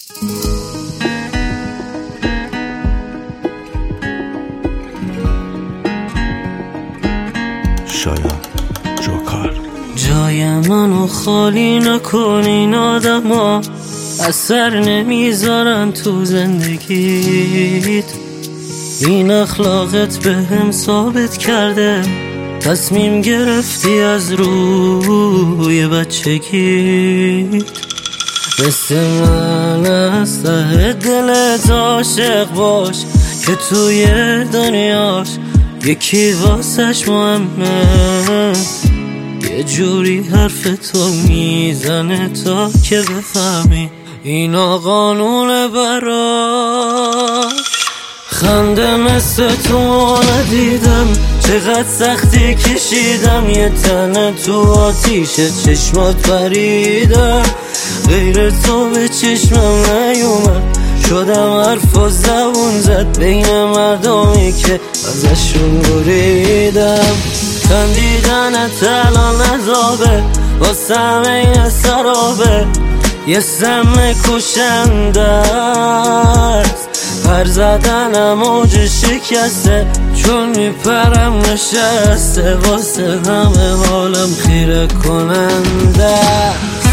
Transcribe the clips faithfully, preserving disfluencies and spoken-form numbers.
شاید جوکر جای منو خالی نکن، این آدم ها اثر نمیذارن تو زندگیت. این اخلاقت به هم ثابت کرده تصمیم گرفتی از روی بچگیت. مثل من از ته دلت عاشق باش که توی دنیاش یکی واسش مهمه. یه جوری حرف تو میزنه تا که بفهمی اینا قانونه براش. خنده مثل تو ندیدم، چقدر سختی کشیدم. یه تنه تو آتیش چشمات پریدم، غیر تو به چشمم نیومد. شدم حرف و زبون زد بین مردمی که ازشون بریدم. خندیدنت الان عذابه، واسه همه این سرابه. یه سم کشنده است، پر زدنم موج شکسته، چون میپرم نشسته. واسه همه حالم خیره کننده است.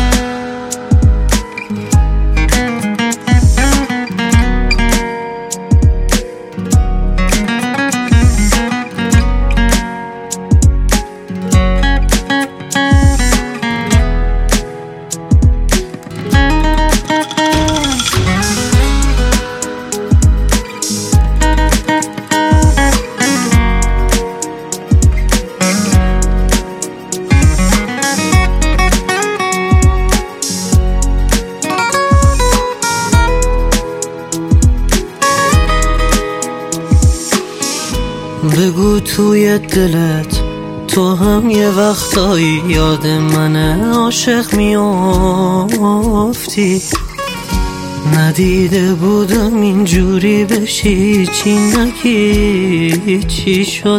بگو توی دلت تو هم یه وقتایی یاد من عاشق میافتی. ندیده بودم اینجوری بشی، چی نگی چی شد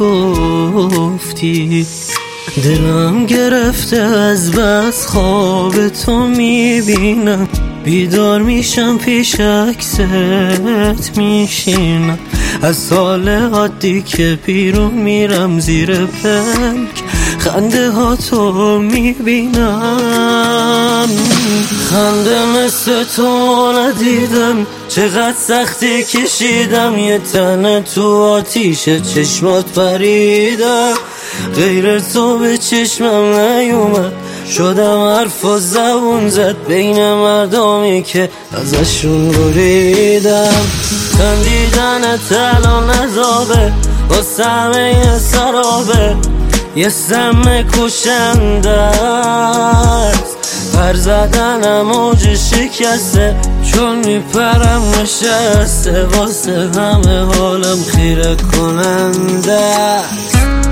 نگفتی. دلم گرفته از بس خواب تو میبینم، بیدار میشم پیش عکست میشینم. از سال عادی که بیرون میرم زیر پلک، خنده ها تو میبینم. خنده مثل تو ندیدم، چقدر سختی کشیدم. یه تنه تو آتیش چشمات پریدم، غیر تو به چشمم نیومد. شدم حرف و زبون زد بین مردمی که ازشون بریدم. خندیدنت الان عذابه، واسه همه این سرابه. یه سم کشنده است، پر زدنم موج شکسته، چون میپرم نشسته. واسه همه حالم خیره کننده است.